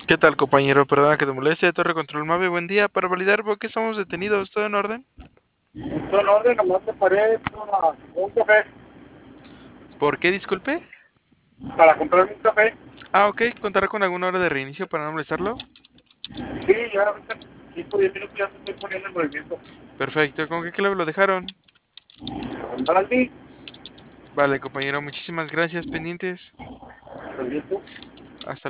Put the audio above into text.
¿Qué tal, compañero? Perdona que te moleste. Torre Control Mave, buen día. Para validar por qué estamos detenidos, ¿todo en orden? Todo en orden, nomás te paré un café ¿Por qué, disculpe? para comprarme un café. Ah, ok. ¿Contará con alguna hora de reinicio para no molestarlo? Sí, ya ahorita 5 o 10 minutos ya te estoy poniendo en movimiento. Perfecto. ¿Con qué clave lo dejaron? Para ti, Vale, compañero. Muchísimas gracias. Pendientes. pendiente. Hasta